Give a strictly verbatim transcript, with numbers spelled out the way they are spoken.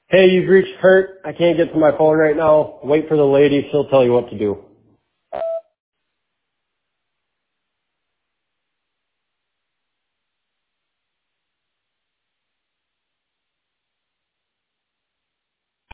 Hey, you've reached Kurt. I can't get to my phone right now. Wait for the lady. She'll tell you what to do.